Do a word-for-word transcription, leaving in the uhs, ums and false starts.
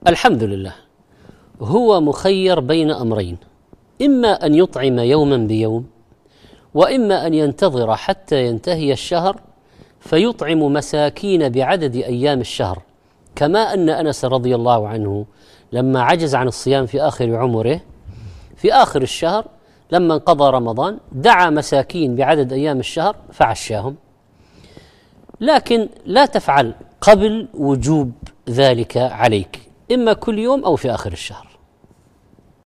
الحمد لله. هو مخير بين أمرين: إما أن يطعم يوما بيوم، وإما أن ينتظر حتى ينتهي الشهر فيطعم مساكين بعدد أيام الشهر، كما أن أنس رضي الله عنه لما عجز عن الصيام في آخر عمره في آخر الشهر لما انقضى رمضان دعا مساكين بعدد أيام الشهر فعشاهم. لكن لا تفعل قبل وجوب ذلك عليك، إما كل يوم أو في آخر الشهر.